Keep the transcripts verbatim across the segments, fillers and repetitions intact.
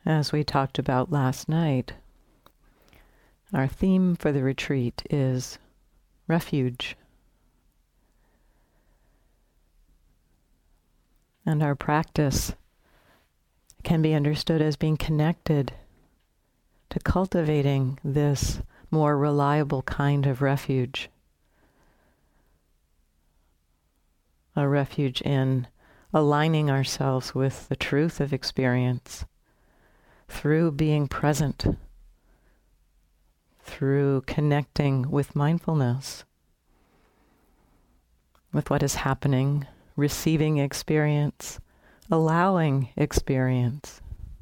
As we talked about last night, our theme for the retreat is refuge. And our practice can be understood as being connected to cultivating this more reliable kind of refuge. A refuge in aligning ourselves with the truth of experience through being present, through connecting with mindfulness, with what is happening, receiving experience, allowing experience.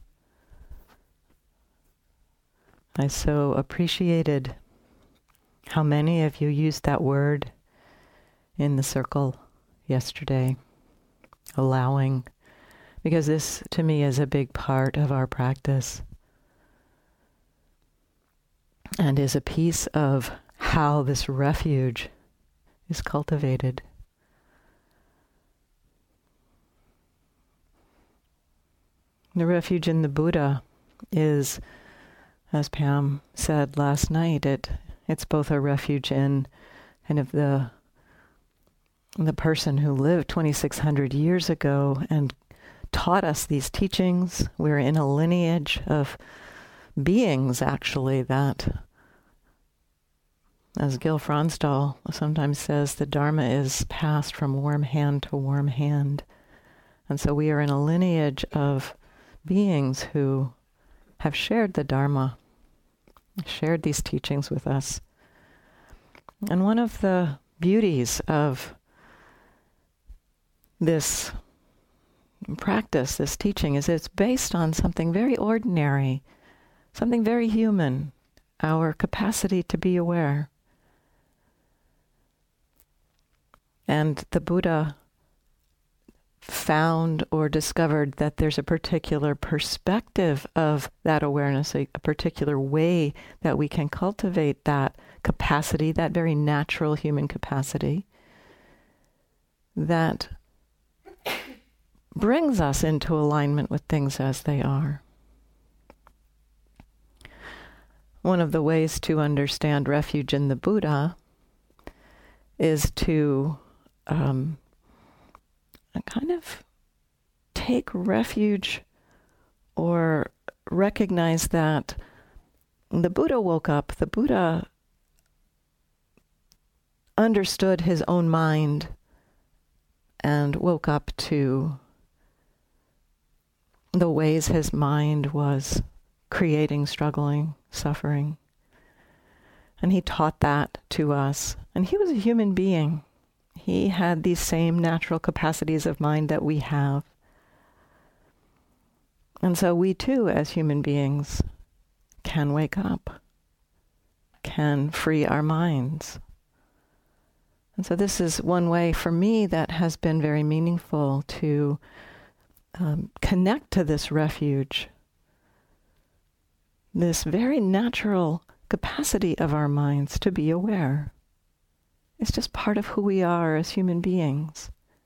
I so appreciated how many of you used that word in the circle yesterday, allowing, because this to me is a big part of our practice and is a piece of how this refuge is cultivated. The refuge in the Buddha is, as Pam said last night, it it's both a refuge in kind of the the person who lived twenty-six hundred years ago and taught us these teachings. We're in a lineage of beings, actually, that, as Gil Fronsdal sometimes says, the Dharma is passed from warm hand to warm hand. And so we are in a lineage of beings who have shared the Dharma, shared these teachings with us. And one of the beauties of this practice, this teaching, is it's based on something very ordinary, something very human, our capacity to be aware. And the Buddha found or discovered that there's a particular perspective of that awareness, a, a particular way that we can cultivate that capacity, that very natural human capacity, that brings us into alignment with things as they are. One of the ways to understand refuge in the Buddha is to um, kind of take refuge or recognize that the Buddha woke up, the Buddha understood his own mind and woke up to the ways his mind was creating, struggling, suffering. And he taught that to us. And he was a human being. He had these same natural capacities of mind that we have. And so we too, as human beings, can wake up, can free our minds. And so this is one way for me that has been very meaningful to um, connect to this refuge, this very natural capacity of our minds to be aware. It's just part of who we are as human beings.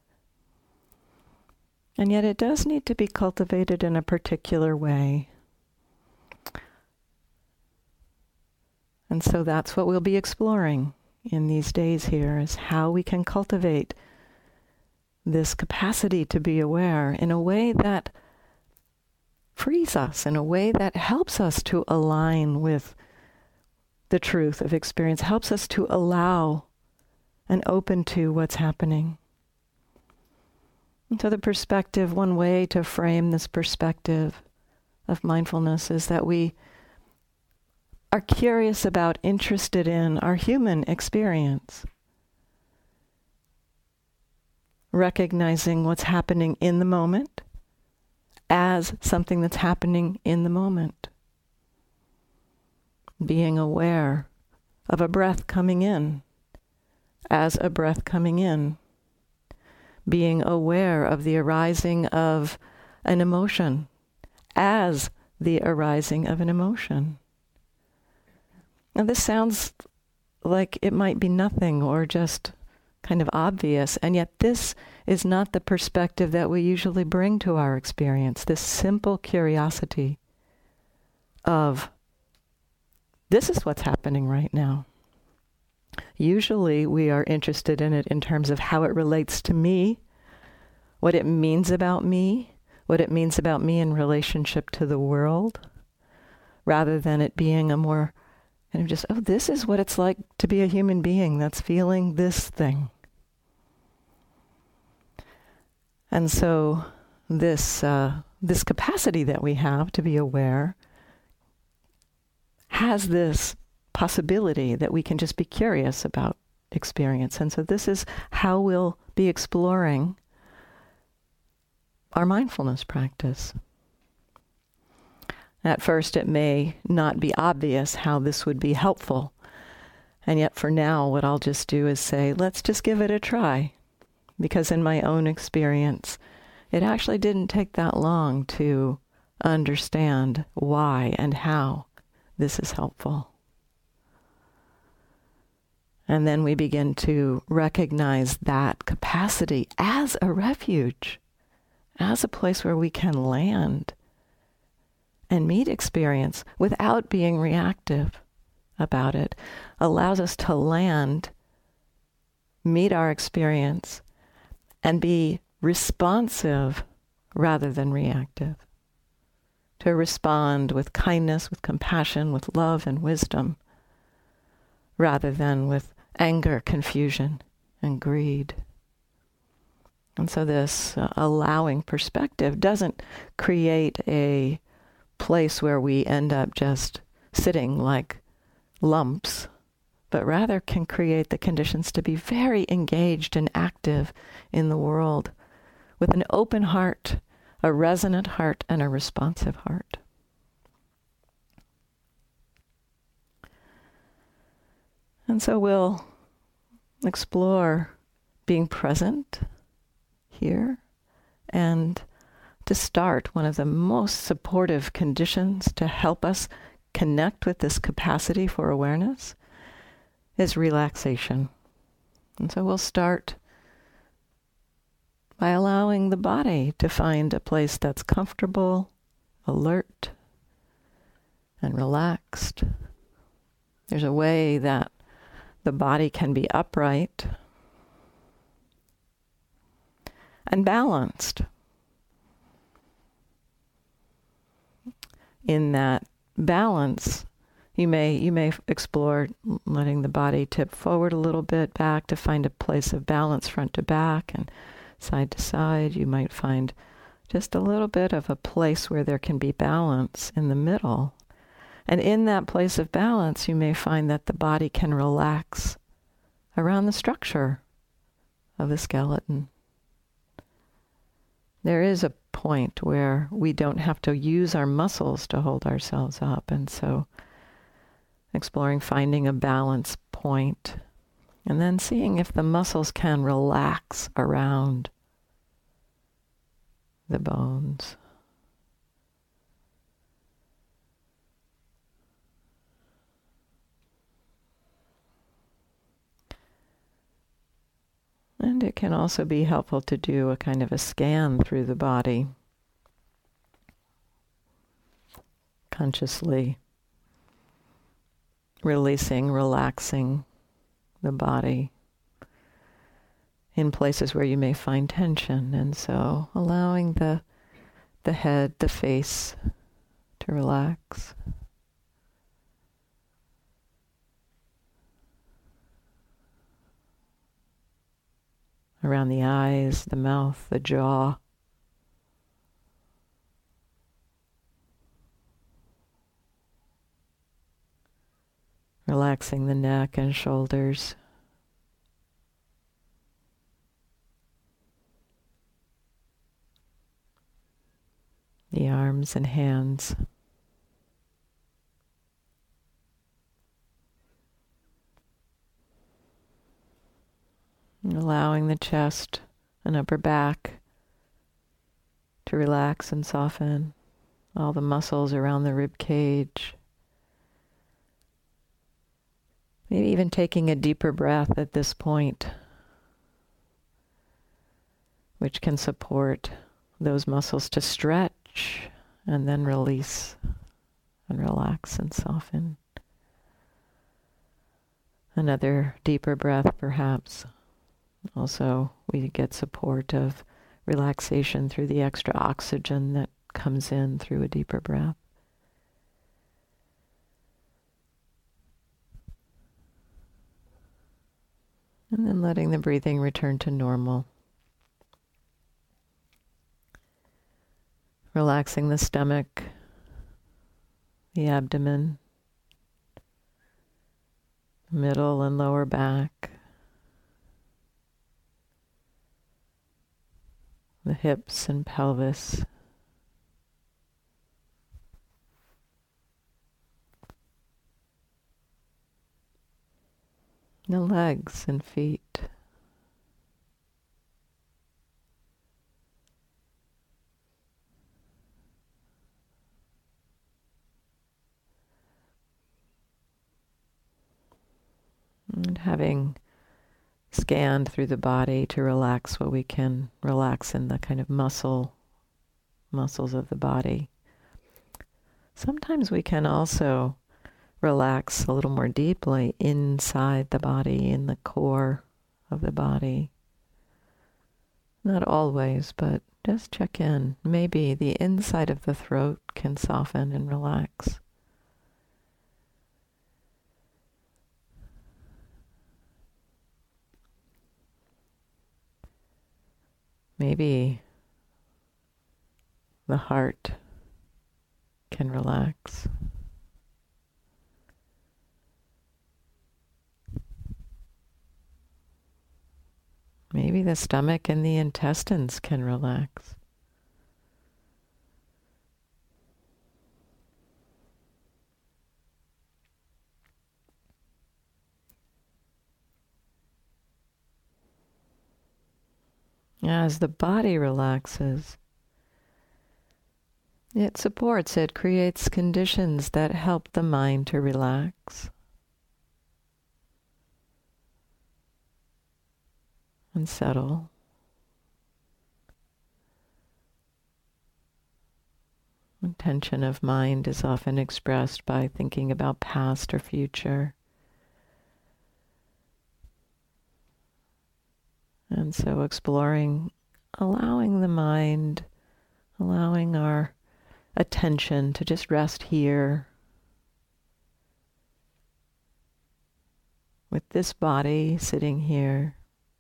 And yet it does need to be cultivated in a particular way. And so that's what we'll be exploring in these days here, is how we can cultivate this capacity to be aware in a way that frees us, in a way that helps us to align with the truth of experience, helps us to allow and open to what's happening. And so the perspective, one way to frame this perspective of mindfulness is that we are curious about, interested in our human experience, recognizing what's happening in the moment as something that's happening in the moment. Being aware of a breath coming in as a breath coming in. Being aware of the arising of an emotion as the arising of an emotion. Now this sounds like it might be nothing or just kind of obvious, and yet this is not the perspective that we usually bring to our experience, this simple curiosity. of this is what's happening right now. Usually we are interested in it in terms of how it relates to me, what it means about me, what it means about me in relationship to the world, rather than it being a more kind of just, oh, this is what it's like to be a human being that's feeling this thing. And so this uh, this capacity that we have to be aware has this possibility that we can just be curious about experience. And so this is how we'll be exploring our mindfulness practice. At first, it may not be obvious how this would be helpful. And yet for now, what I'll just do is say, let's just give it a try. Because in my own experience, it actually didn't take that long to understand why and how this is helpful. And then we begin to recognize that capacity as a refuge, as a place where we can land and meet experience without being reactive about it, allows us to land, meet our experience, and be responsive rather than reactive. To respond with kindness, with compassion, with love and wisdom, rather than with anger, confusion, and greed. And so this uh, allowing perspective doesn't create a place where we end up just sitting like lumps, but rather can create the conditions to be very engaged and active in the world with an open heart, a resonant heart, and a responsive heart. And so we'll explore being present here, and to start, one of the most supportive conditions to help us connect with this capacity for awareness is relaxation. And so we'll start by allowing the body to find a place that's comfortable, alert, and relaxed. There's a way that the body can be upright and balanced, in that balance, you may you may explore letting the body tip forward a little bit back to find a place of balance front to back and side to side. You might find just a little bit of a place where there can be balance in the middle. And in that place of balance, you may find that the body can relax around the structure of the skeleton. There is a point where we don't have to use our muscles to hold ourselves up. And so exploring finding a balance point and then seeing if the muscles can relax around the bones. And it can also be helpful to do a kind of a scan through the body, consciously releasing, relaxing the body in places where you may find tension. And so allowing the the head, the face to relax. Around the eyes, the mouth, the jaw. Relaxing the neck and shoulders. The arms and hands. Allowing the chest and upper back to relax and soften. All the muscles around the rib cage. Maybe even taking a deeper breath at this point, which can support those muscles to stretch and then release and relax and soften. Another deeper breath, perhaps. Also, we get support of relaxation through the extra oxygen that comes in through a deeper breath. And then letting the breathing return to normal. Relaxing the stomach, the abdomen, middle and lower back, the hips and pelvis, the legs and feet. And having scanned through the body to relax what we can relax in the kind of muscle, muscles of the body. Sometimes we can also relax a little more deeply inside the body, in the core of the body. Not always, but just check in. Maybe the inside of the throat can soften and relax. Maybe the heart can relax. Maybe the stomach and the intestines can relax. As the body relaxes, it supports, it creates conditions that help the mind to relax and settle. Tension of mind is often expressed by thinking about past or future. And so exploring, allowing the mind, allowing our attention to just rest here with this body sitting here.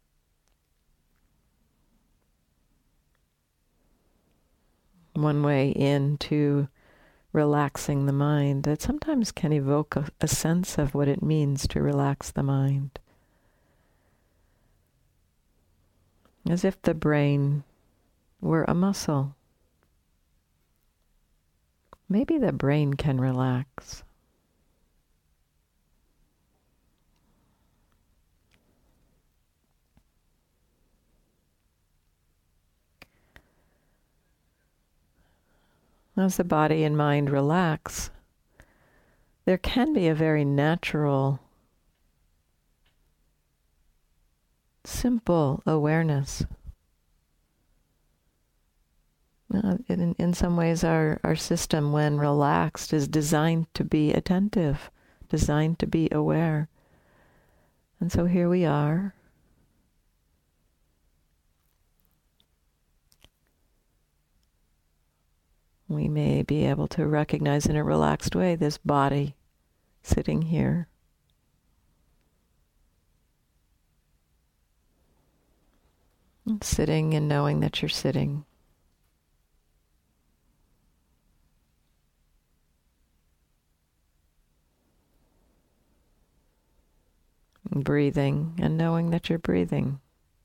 One way into relaxing the mind that sometimes can evoke a, a sense of what it means to relax the mind. As if the brain were a muscle. Maybe the brain can relax. As the body and mind relax, there can be a very natural, simple awareness. Uh, in, in some ways, our, our system, when relaxed, is designed to be attentive, designed to be aware. And so here we are. We may be able to recognize in a relaxed way this body sitting here. And sitting and knowing that you're sitting. And breathing and knowing that you're breathing.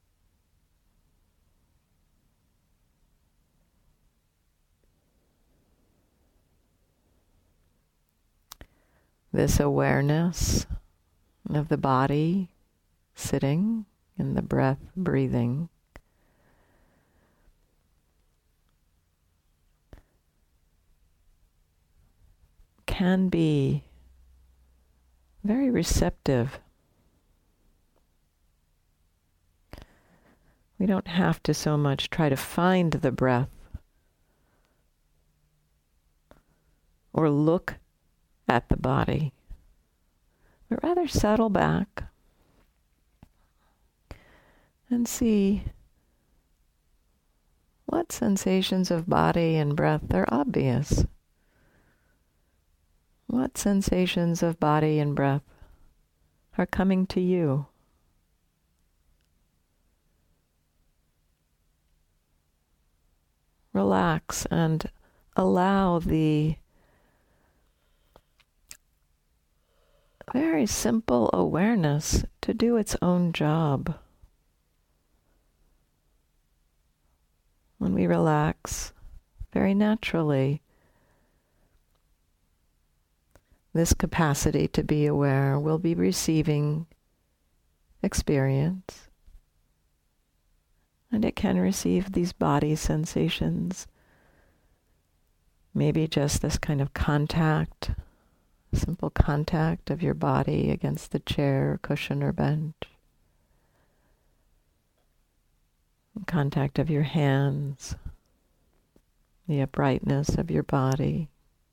This awareness of the body sitting and the breath breathing can be very receptive. We don't have to so much try to find the breath or look at the body, but rather settle back and see what sensations of body and breath are obvious. What sensations of body and breath are coming to you? Relax and allow the very simple awareness to do its own job. When we relax very naturally, this capacity to be aware will be receiving experience, and it can receive these body sensations, maybe just this kind of contact, simple contact of your body against the chair, cushion, or bench, contact of your hands, the uprightness of your body.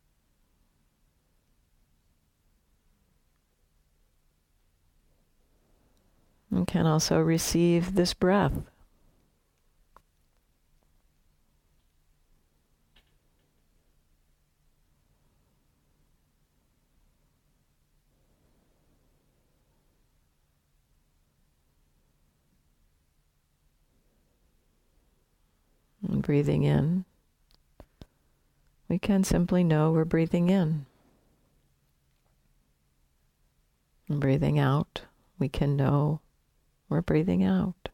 You can also receive this breath. And breathing in, we can simply know we're breathing in. And breathing out, we can know we're breathing out.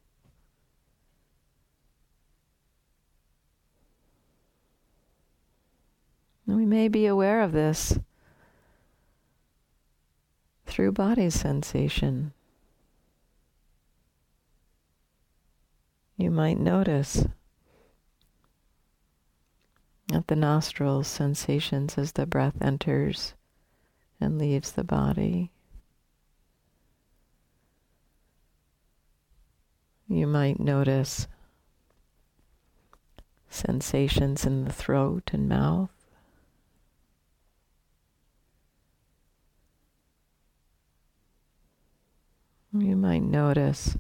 And we may be aware of this through body sensation. You might notice at the nostrils sensations as the breath enters and leaves the body. You might notice sensations in the throat and mouth. You might notice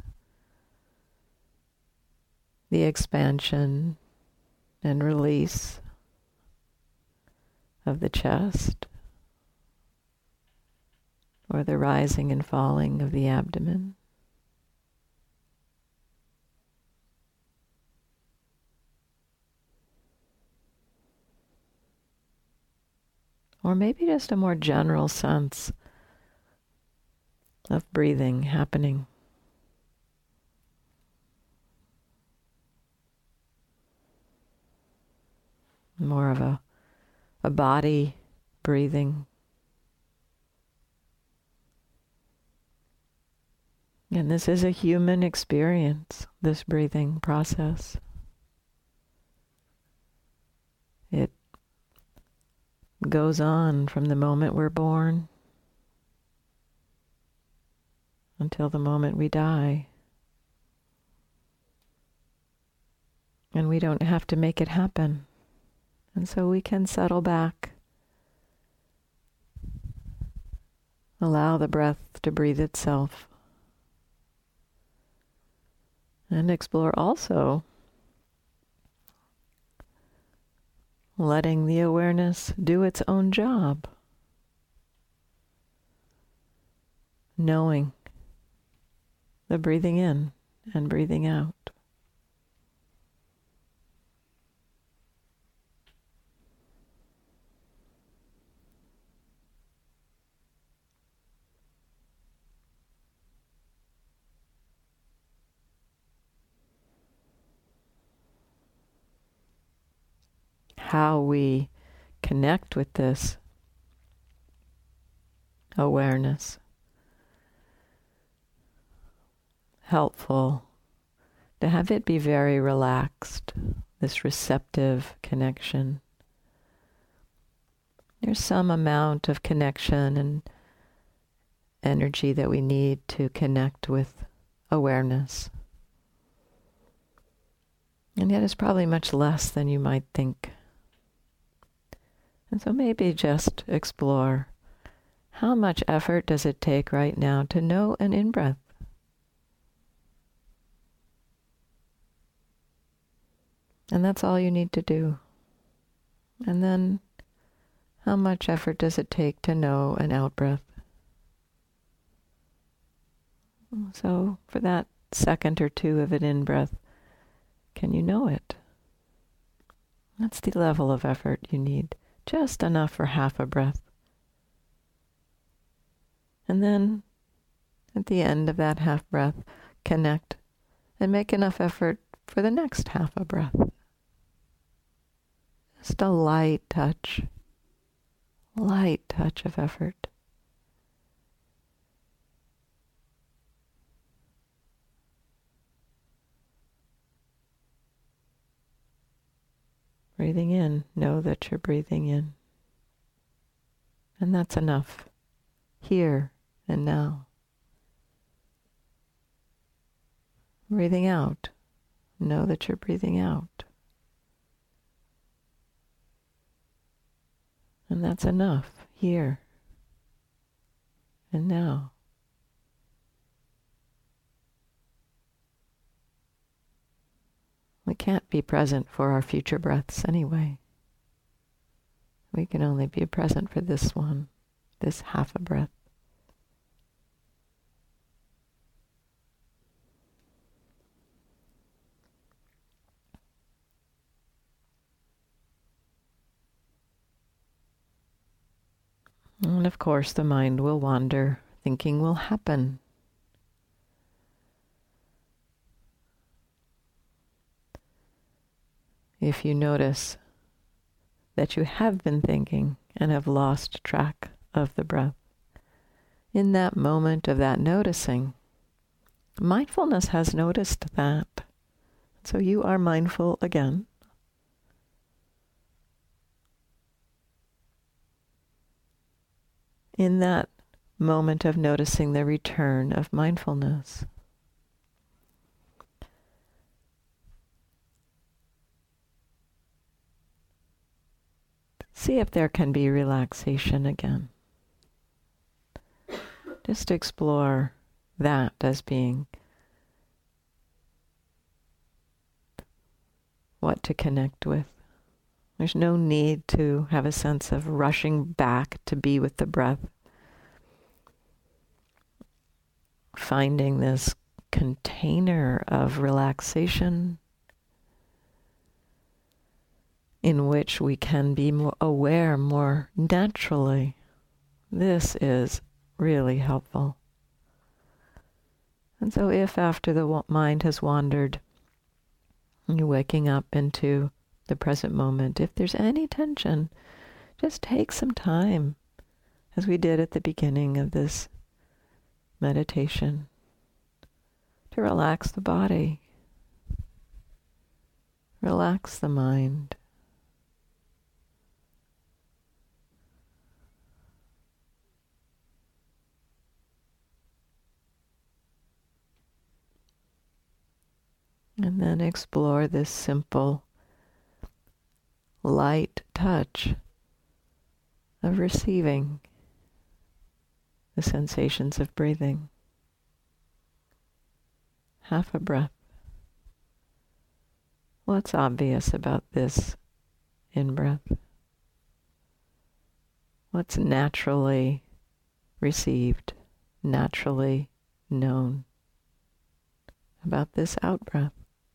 the expansion and release of the chest, or the rising and falling of the abdomen. Or maybe just a more general sense of breathing happening. More of a, a body breathing. And this is a human experience, this breathing process. It goes on from the moment we're born until the moment we die. And we don't have to make it happen. And so we can settle back, allow the breath to breathe itself, and explore also letting the awareness do its own job, knowing the breathing in and breathing out. How we connect with this awareness. Helpful to have it be very relaxed, this receptive connection. There's some amount of connection and energy that we need to connect with awareness. And yet it's probably much less than you might think. And so maybe just explore How much effort does it take right now to know an in-breath? And that's all you need to do. And then, how much effort does it take to know an out-breath? So, for that second or two of an in-breath, can you know it? That's the level of effort you need. Just enough for half a breath. And then, at the end of that half breath, connect and make enough effort for the next half a breath. Just a light touch, light touch of effort. Breathing in, know that you're breathing in. And that's enough, here and now. Breathing out, know that you're breathing out. And that's enough, here and now. We can't be present for our future breaths anyway. We can only be present for this one, this half a breath. And of course, the mind will wander, thinking will happen. If you notice that you have been thinking and have lost track of the breath, in that moment of that noticing, mindfulness has noticed that. So you are mindful again. In that moment of noticing the return of mindfulness, see if there can be relaxation again. Just explore that as being what to connect with. There's no need to have a sense of rushing back to be with the breath. Finding this container of relaxation in which we can be more aware more naturally. This is really helpful. And so if after the mind has wandered, you're waking up into the present moment, if there's any tension, just take some time, as we did at the beginning of this meditation, to relax the body, relax the mind. And then explore this simple, light touch of receiving the sensations of breathing. Half a breath. What's obvious about this in-breath? What's naturally received, naturally known about this out-breath?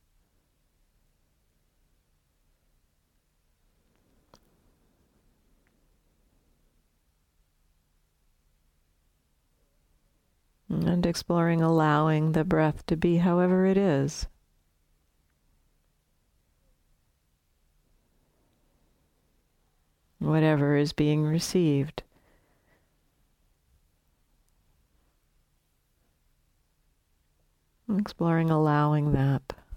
And exploring allowing the breath to be however it is. Whatever is being received. Exploring allowing that.